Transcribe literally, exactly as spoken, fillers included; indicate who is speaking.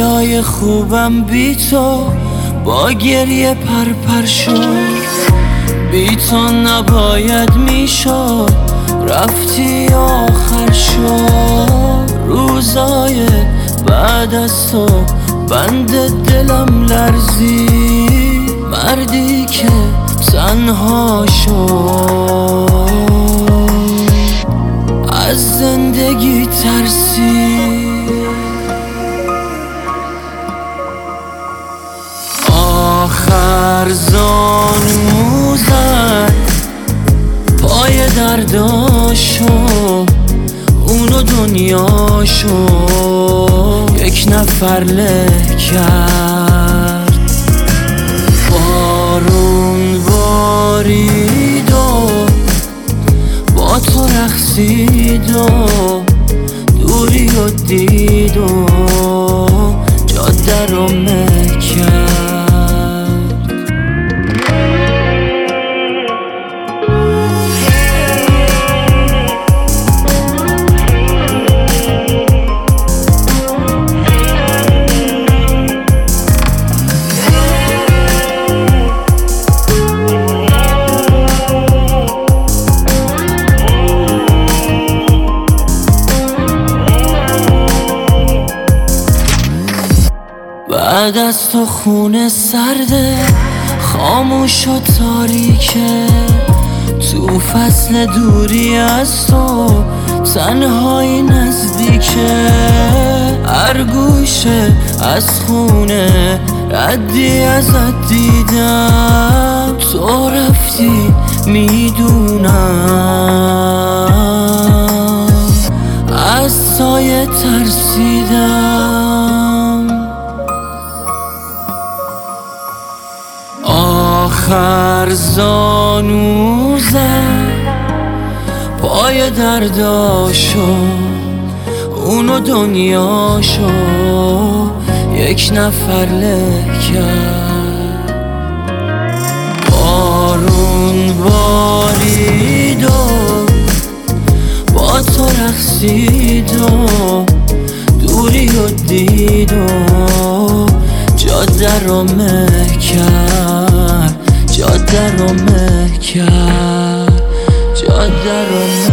Speaker 1: روزای خوبم بی تو با گریه پرپر شد. بی تو نباید میشد، رفتی آخر شد. روزای بعد از تو بند دلم لرزی، مردی که تنها شد از زندگی ترسی. آخر زانو زد پای درداشو، اونو دنیاشو یک نفر له کرد. بارون بارید و با تو رقصید و دوری و دید و جاده رو مکرد. بعد از تو خونه سرده، خاموش و تاریکه. تو فصل دوری از تو تنهایی نزدیکه. هر گوشه از خونه ردی ازت دیدم، تو رفتی میدونم از سایه ترسیدم. آخر زانو زد پای درداشو، اونو دنیاشو یک نفر له کرد. بارون بارید و با تو رقصید و دوری و دید و جاده رو مه کرد، جاده رو مه کرد، جاده رو مه